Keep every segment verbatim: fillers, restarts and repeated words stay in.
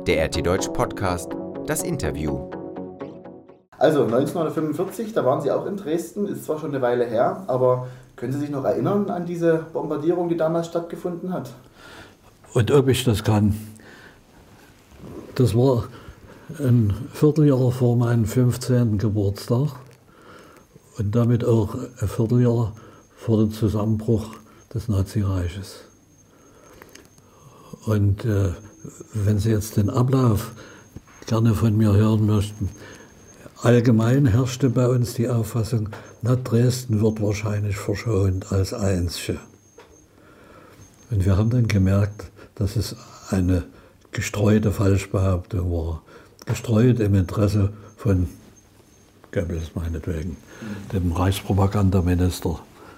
Der R T Deutsch Podcast, das Interview. Also neunzehnhundertfünfundvierzig, da waren Sie auch in Dresden, ist zwar schon eine Weile her, aber können Sie sich noch erinnern an diese Bombardierung, die damals stattgefunden hat? Und ob ich das kann, das war ein Vierteljahr vor meinem fünfzehnten Geburtstag und damit auch ein Vierteljahr vor dem Zusammenbruch des Nazireiches. Und äh, wenn Sie jetzt den Ablauf gerne von mir hören möchten, allgemein herrschte bei uns die Auffassung, na, Dresden wird wahrscheinlich verschont als Einzige. Und wir haben dann gemerkt, dass es eine gestreute Falschbehauptung war. Gestreut im Interesse von Goebbels meinetwegen, dem Reichspropagandaminister.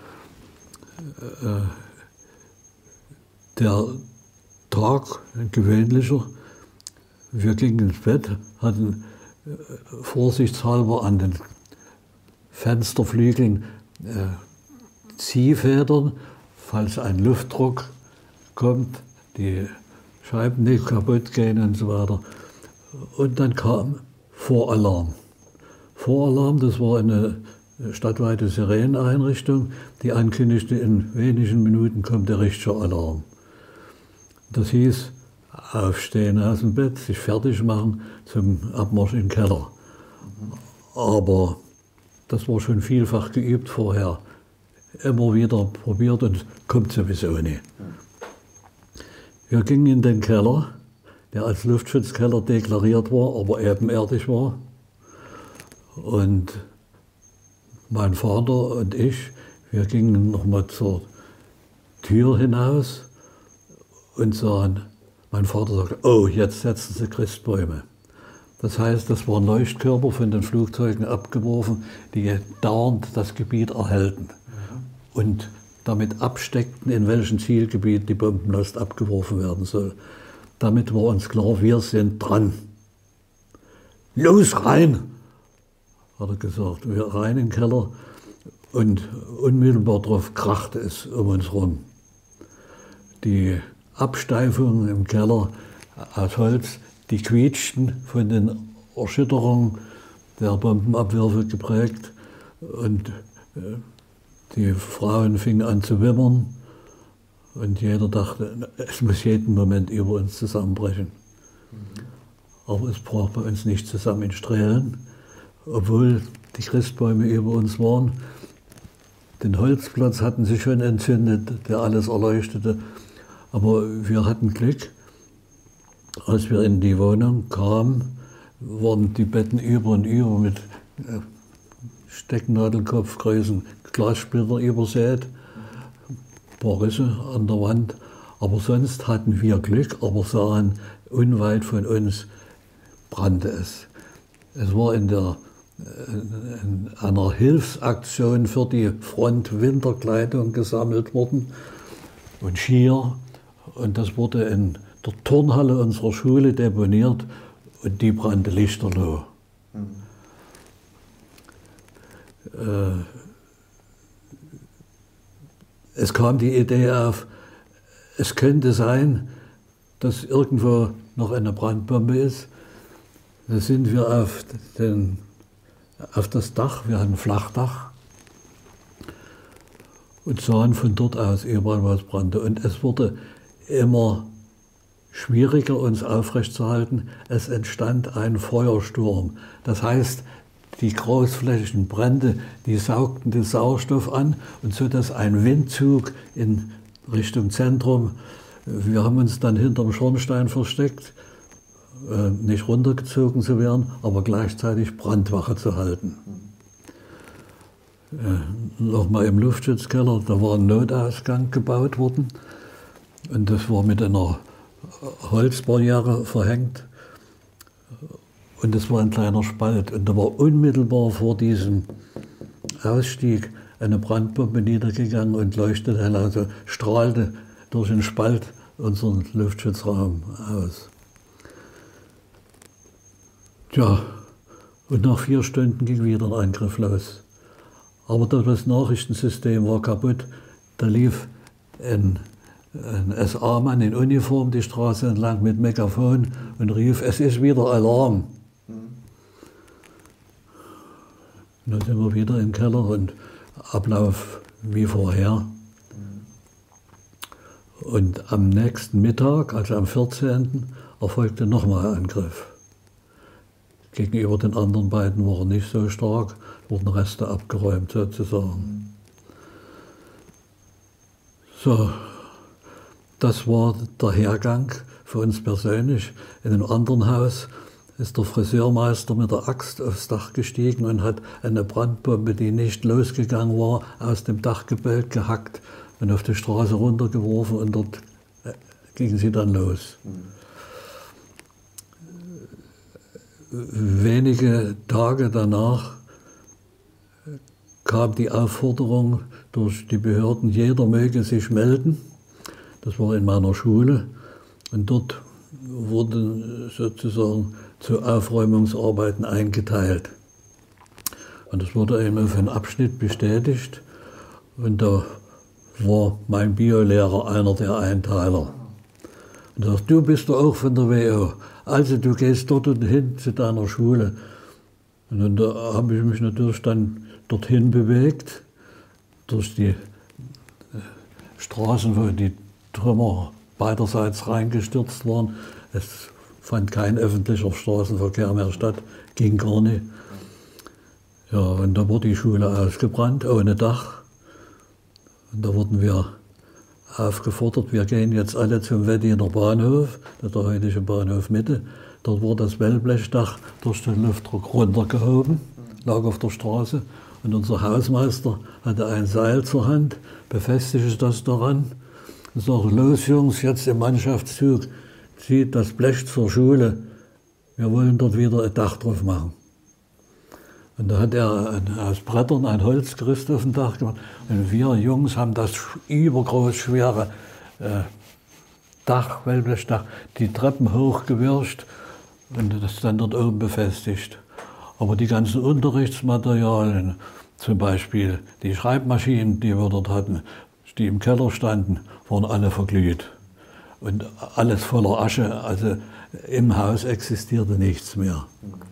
Der Tag, ein gewöhnlicher, wir gingen ins Bett, hatten vorsichtshalber an den Fensterflügeln äh, Ziehfedern, falls ein Luftdruck kommt, die Scheiben nicht kaputt gehen und so weiter. Und dann kam Voralarm. Voralarm, das war eine stadtweite Sireneneinrichtung, die ankündigte, in wenigen Minuten kommt der richtige Alarm. Das hieß, aufstehen aus dem Bett, sich fertig machen zum Abmarsch in den Keller. Aber das war schon vielfach geübt vorher. Immer wieder probiert und kommt sowieso nicht. Wir gingen in den Keller, der als Luftschutzkeller deklariert war, aber ebenerdig war. Und mein Vater und ich, wir gingen nochmal zur Tür hinaus und sahen, mein Vater sagte, oh, jetzt setzen sie Christbäume. Das heißt, das waren Leuchtkörper von den Flugzeugen abgeworfen, die dauernd das Gebiet erhellten und damit absteckten, in welchem Zielgebiet die Bombenlast abgeworfen werden soll. Damit war uns klar, wir sind dran. Los, rein, hat er gesagt. Wir rein in den Keller und unmittelbar darauf krachte es um uns rum. Die Absteifungen im Keller aus Holz, die quietschten von den Erschütterungen der Bombenabwürfe geprägt und äh, die Frauen fingen an zu wimmern und jeder dachte, es muss jeden Moment über uns zusammenbrechen. Mhm. Aber es brach bei uns nicht zusammen in Strählen, obwohl die Christbäume über uns waren. Den Holzplatz hatten sie schon entzündet, der alles erleuchtete. Aber wir hatten Glück, als wir in die Wohnung kamen, waren die Betten über und über mit Stecknadelkopfgrößen Glassplitter übersät, ein paar Risse an der Wand. Aber sonst hatten wir Glück, aber sahen, unweit von uns brannte es. Es war in, der, in einer Hilfsaktion für die Front Winterkleidung gesammelt worden und Skier. Und das wurde in der Turnhalle unserer Schule deponiert und die brannte lichterloh. Mhm. Äh, es kam die Idee auf, es könnte sein, dass irgendwo noch eine Brandbombe ist. Da sind wir auf, den, auf das Dach, wir hatten ein Flachdach, und sahen von dort aus überall, was brannte. Und es wurde immer schwieriger, uns aufrechtzuerhalten. Es entstand ein Feuersturm. Das heißt, die großflächigen Brände, die saugten den Sauerstoff an und so, dass ein Windzug in Richtung Zentrum, wir haben uns dann hinterm Schornstein versteckt, äh, nicht runtergezogen zu werden, aber gleichzeitig Brandwache zu halten. Äh, Nochmal im Luftschutzkeller, da war ein Notausgang gebaut worden. Und das war mit einer Holzbarriere verhängt. Und das war ein kleiner Spalt. Und da war unmittelbar vor diesem Ausstieg eine Brandbombe niedergegangen und leuchtete hell, also strahlte durch den Spalt unseren Luftschutzraum aus. Tja, und nach vier Stunden ging wieder ein Angriff los. Aber das Nachrichtensystem war kaputt. Da lief ein ein S A-Mann in Uniform die Straße entlang mit Megafon und rief, es ist wieder Alarm. Mhm. Und dann sind wir wieder im Keller und Ablauf wie vorher. Mhm. Und am nächsten Mittag, also am vierzehnten erfolgte nochmal ein Angriff. Gegenüber den anderen beiden war er nicht so stark, wurden Reste abgeräumt sozusagen. Mhm. So. Das war der Hergang für uns persönlich. In einem anderen Haus ist der Friseurmeister mit der Axt aufs Dach gestiegen und hat eine Brandbombe, die nicht losgegangen war, aus dem Dachgebälk gehackt und auf die Straße runtergeworfen und dort ging sie dann los. Mhm. Wenige Tage danach kam die Aufforderung durch die Behörden, jeder möge sich melden. Das war in meiner Schule und dort wurden sozusagen zu Aufräumungsarbeiten eingeteilt. Und das wurde eben auf einen Abschnitt bestätigt und da war mein Biolehrer einer der Einteiler. Und er sagt, du bist doch auch von der W O, also du gehst dort und hin zu deiner Schule. Und dann da habe ich mich natürlich dann dorthin bewegt, durch die Straßen, wo die Trümmer beiderseits reingestürzt waren. Es fand kein öffentlicher Straßenverkehr mehr statt, ging gar nicht. Ja, und da wurde die Schule ausgebrannt, ohne Dach. Und da wurden wir aufgefordert, wir gehen jetzt alle zum Weddiner Bahnhof, das ist der heutige Bahnhof Mitte. Dort wurde das Wellblechdach durch den Luftdruck runtergehoben, lag auf der Straße. Und unser Hausmeister hatte ein Seil zur Hand, befestigte das daran. Und sagt, los Jungs, jetzt im Mannschaftszug, zieht das Blech zur Schule, wir wollen dort wieder ein Dach drauf machen. Und da hat er ein, aus Brettern ein Holzgerüst auf dem Dach gemacht. Und wir Jungs haben das übergroß schwere äh, Dach, Wellblechdach, die Treppen hochgewirscht und das dann dort oben befestigt. Aber die ganzen Unterrichtsmaterialien, zum Beispiel die Schreibmaschinen, die wir dort hatten, die im Keller standen, waren alle verglüht. Und alles voller Asche, also im Haus existierte nichts mehr.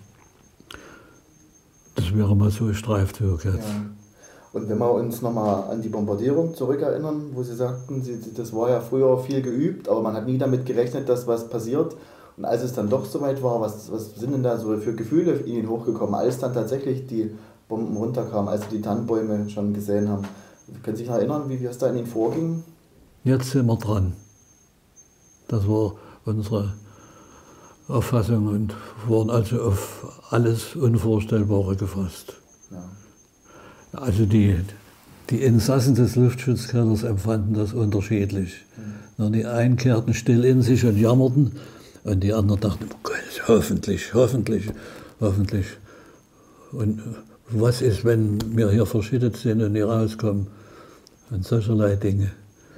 Das wäre mal so ein Streifzug jetzt. Ja. Und wenn wir uns nochmal an die Bombardierung zurückerinnern, wo Sie sagten, Sie, das war ja früher viel geübt, aber man hat nie damit gerechnet, dass was passiert. Und als es dann doch soweit war, was, was sind denn da so für Gefühle in Ihnen hochgekommen, als dann tatsächlich die Bomben runterkamen, als Sie die Tannenbäume schon gesehen haben? Können Sie sich noch erinnern, wie es da in Ihnen vorging? Jetzt sind wir dran. Das war unsere Auffassung und wurden also auf alles Unvorstellbare gefasst. Ja. Also die, die Insassen des Luftschutzkellers empfanden das unterschiedlich. Mhm. Die einen kehrten still in sich und jammerten und die anderen dachten, oh Gott, hoffentlich, hoffentlich, hoffentlich. Und was ist, wenn wir hier verschüttet sind und nicht rauskommen? Und solcherlei Dinge.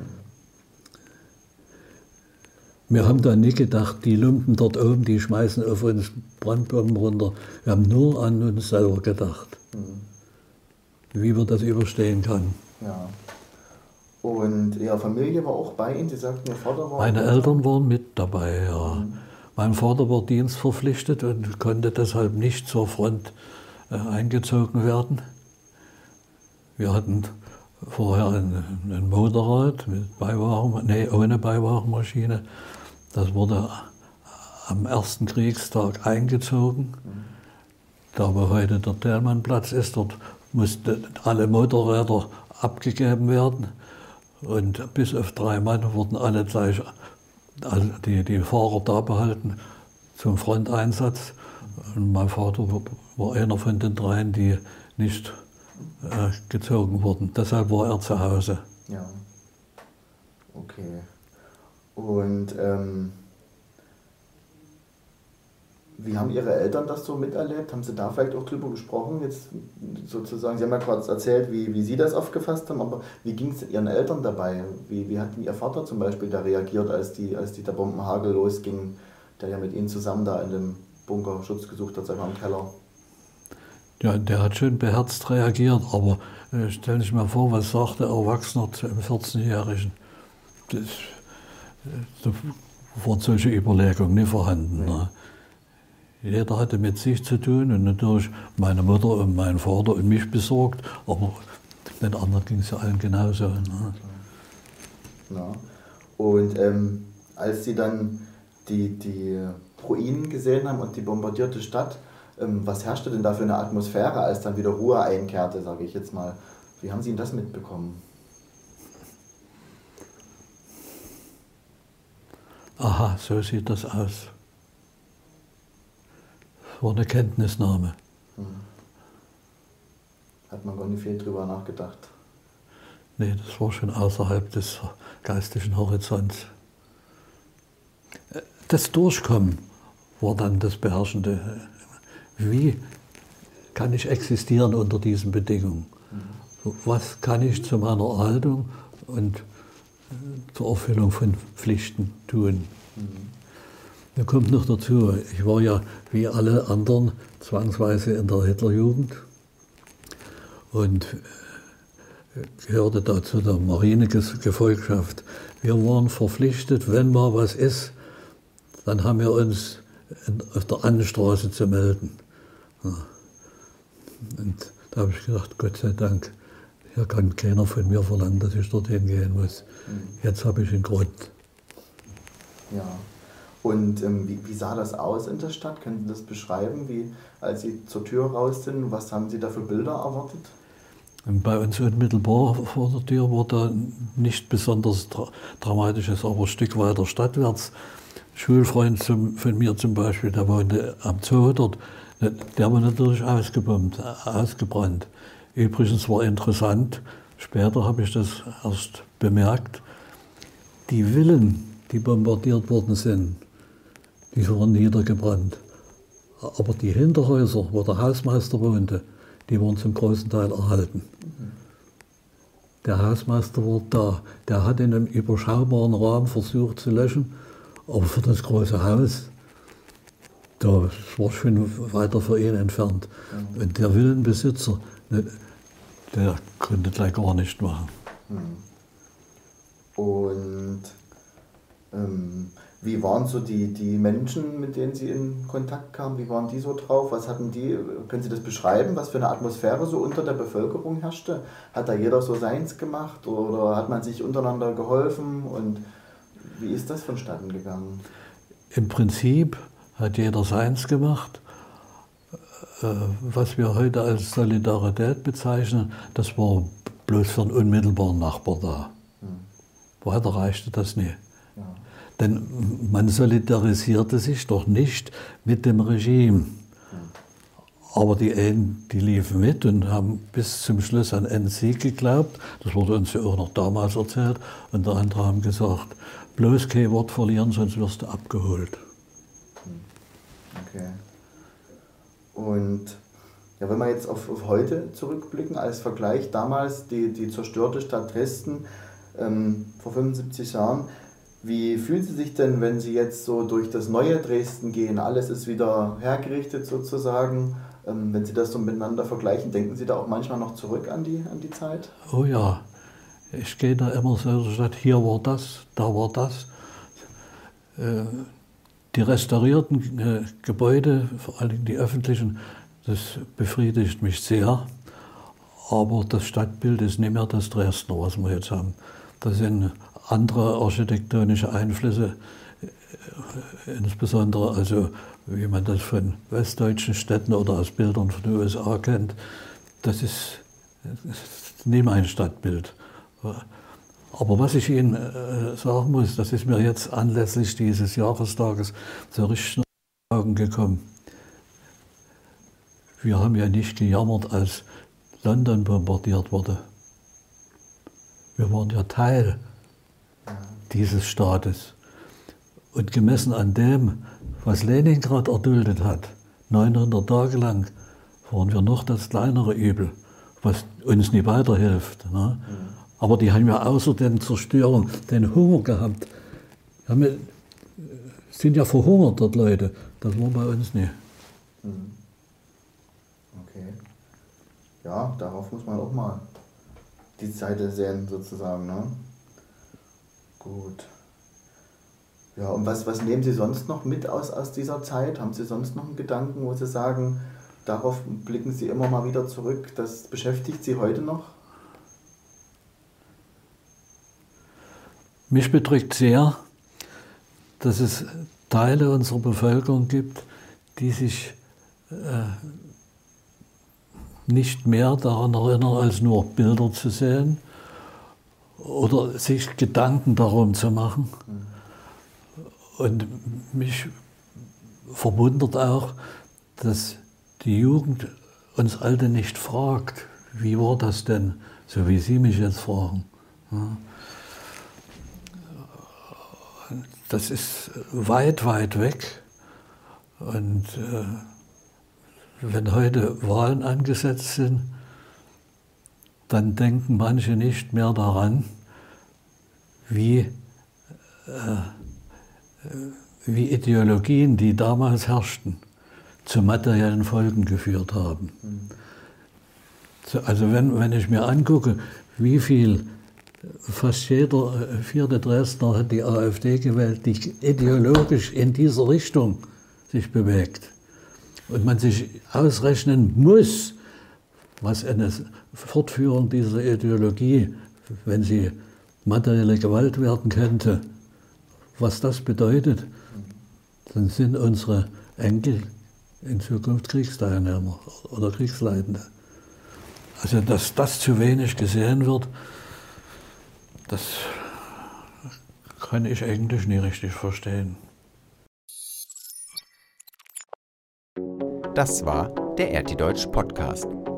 Wir haben da nicht gedacht, die Lumpen dort oben, die schmeißen auf uns Brandbomben runter. Wir haben nur an uns selber gedacht, mhm. wie wir das überstehen können. Ja. Und Ihre Familie war auch bei Ihnen? Sie sagten, Ihr Vater war... Meine Eltern waren mit dabei, ja. Mhm. Mein Vater war dienstverpflichtet und konnte deshalb nicht zur Front äh, eingezogen werden. Wir hatten vorher ein, ein Motorrad mit Beiwagen, nee, ohne Beiwagenmaschine. Das wurde am ersten Kriegstag eingezogen. Da wo heute der Thälmannplatz ist, dort mussten alle Motorräder abgegeben werden. Und bis auf drei Mann wurden alle gleich, also die, die Fahrer da behalten zum Fronteinsatz. Und mein Vater war einer von den dreien, die nicht äh, gezogen wurden. Deshalb war er zu Hause. Ja. Okay. Und ähm, wie haben Ihre Eltern das so miterlebt? Haben Sie da vielleicht auch drüber gesprochen? Jetzt sozusagen, Sie haben ja gerade erzählt, wie, wie Sie das aufgefasst haben, aber wie ging es Ihren Eltern dabei? Wie, wie hat Ihr Vater zum Beispiel da reagiert, als die, als die der Bombenhagel losging, der ja mit Ihnen zusammen da in dem Bunker Schutz gesucht hat, sagen wir, im Keller? Ja, der hat schon beherzt reagiert, aber äh, stellen Sie sich mal vor, was sagt der Erwachsene zum vierzehnjährigen? Das da waren solche Überlegungen nicht vorhanden. Nee. Ne? Jeder hatte mit sich zu tun und natürlich meine Mutter und mein Vater und mich besorgt, aber den anderen ging es ja allen genauso. Ne? Ja. Und ähm, als Sie dann die, die Ruinen gesehen haben und die bombardierte Stadt, ähm, was herrschte denn da für eine Atmosphäre, als dann wieder Ruhe einkehrte, sage ich jetzt mal? Wie haben Sie denn das mitbekommen? Aha, so sieht das aus. Das war eine Kenntnisnahme. Hm. Hat man gar nicht viel drüber nachgedacht. Nee, das war schon außerhalb des geistigen Horizonts. Das Durchkommen war dann das Beherrschende. Wie kann ich existieren unter diesen Bedingungen? Mhm. Was kann ich zu meiner Erhaltung und zur Erfüllung von Pflichten tun? Mhm. Da kommt noch dazu, ich war ja wie alle anderen zwangsweise in der Hitlerjugend und gehörte da zu der Marinegefolgschaft. Wir waren verpflichtet, wenn mal was ist, dann haben wir uns auf der Annenstraße zu melden. Ja. Und da habe ich gedacht, Gott sei Dank, hier kann keiner von mir verlangen, dass ich dorthin gehen muss. Mhm. Jetzt habe ich einen Grund. Ja. Und ähm, wie, wie sah das aus in der Stadt? Können Sie das beschreiben, wie, als Sie zur Tür raus sind? Was haben Sie da für Bilder erwartet? Bei uns unmittelbar vor der Tür war da nicht besonders dra dramatisches, aber ein Stück weiter stadtwärts. Schulfreund zum, von mir zum Beispiel, der wohnte am Zoo dort, der war natürlich ausgebombt, ausgebrannt. Übrigens war interessant, später habe ich das erst bemerkt, die Villen, die bombardiert worden sind, die waren niedergebrannt. Aber die Hinterhäuser, wo der Hausmeister wohnte, die waren zum großen Teil erhalten. Der Hausmeister war da, der hat in einem überschaubaren Rahmen versucht zu löschen, aber für das große Haus, das war schon weiter von ihn entfernt. Mhm. Und der Villenbesitzer, der konnte gleich gar nicht machen. Und ähm, wie waren so die, die Menschen, mit denen Sie in Kontakt kamen, wie waren die so drauf? Was hatten die, können Sie das beschreiben, was für eine Atmosphäre so unter der Bevölkerung herrschte? Hat da jeder so seins gemacht oder hat man sich untereinander geholfen und wie ist das vonstatten gegangen? Im Prinzip hat jeder seins gemacht. Was wir heute als Solidarität bezeichnen, das war bloß für einen unmittelbaren Nachbar da. Hm. Weiter reichte das nicht. Ja. Denn man solidarisierte sich doch nicht mit dem Regime. Hm. Aber die einen, die liefen mit und haben bis zum Schluss an einen Sieg geglaubt. Das wurde uns ja auch noch damals erzählt. Und der andere haben gesagt, bloß kein Wort verlieren, sonst wirst du abgeholt. Okay. Und ja, wenn wir jetzt auf, auf heute zurückblicken, als Vergleich, damals die, die zerstörte Stadt Dresden ähm, vor fünfundsiebzig Jahren, wie fühlen Sie sich denn, wenn Sie jetzt so durch das neue Dresden gehen? Alles ist wieder hergerichtet sozusagen. Ähm, wenn Sie das so miteinander vergleichen, denken Sie da auch manchmal noch zurück an die, an die Zeit? Oh ja, ich gehe da immer so in der Stadt, hier war das, da war das. Äh, die restaurierten äh, Gebäude, vor allem die öffentlichen, das befriedigt mich sehr. Aber das Stadtbild ist nicht mehr das Dresdner, was wir jetzt haben. Da sind andere architektonische Einflüsse, äh, insbesondere also wie man das von westdeutschen Städten oder aus Bildern von den U S A kennt. Das ist, das ist nicht mein Stadtbild. Aber was ich Ihnen äh, sagen muss, das ist mir jetzt anlässlich dieses Jahrestages so richtig in die Augen gekommen. Wir haben ja nicht gejammert, als London bombardiert wurde. Wir waren ja Teil dieses Staates. Und gemessen an dem, was Leningrad erduldet hat, neunhundert Tage lang, waren wir noch das kleinere Übel, was uns nicht weiterhilft. Ne? Mhm. Aber die haben ja außer der Zerstörung den Hunger gehabt. Haben ja, sind ja verhungert dort Leute. Das war bei uns nicht. Mhm. Okay. Ja, darauf muss man auch mal die Seite sehen, sozusagen. Ne? Gut. Ja, und was, was nehmen Sie sonst noch mit aus, aus dieser Zeit? Haben Sie sonst noch einen Gedanken, wo Sie sagen, darauf blicken Sie immer mal wieder zurück, das beschäftigt Sie heute noch? Mich bedrückt sehr, dass es Teile unserer Bevölkerung gibt, die sich äh, nicht mehr daran erinnern, als nur Bilder zu sehen oder sich Gedanken darum zu machen. Mhm. Und mich verwundert auch, dass die Jugend uns Alte nicht fragt, wie war das denn, so wie Sie mich jetzt fragen. Ja. Das ist weit, weit weg. Und äh, wenn heute Wahlen angesetzt sind, dann denken manche nicht mehr daran, wie, äh, wie Ideologien, die damals herrschten, zu materiellen Folgen geführt haben. Mhm. Also wenn, wenn ich mir angucke, wie viel, fast jeder vierte Dresdner hat die AfD gewählt, die ideologisch in dieser Richtung sich bewegt. Und man sich ausrechnen muss, was eine Fortführung dieser Ideologie, wenn sie materielle Gewalt werden könnte, was das bedeutet, dann sind unsere Enkel in Zukunft Kriegsteilnehmer oder Kriegsleitende. Also dass das zu wenig gesehen wird, das kann ich eigentlich nie richtig verstehen. Das war der R T Deutsch Podcast.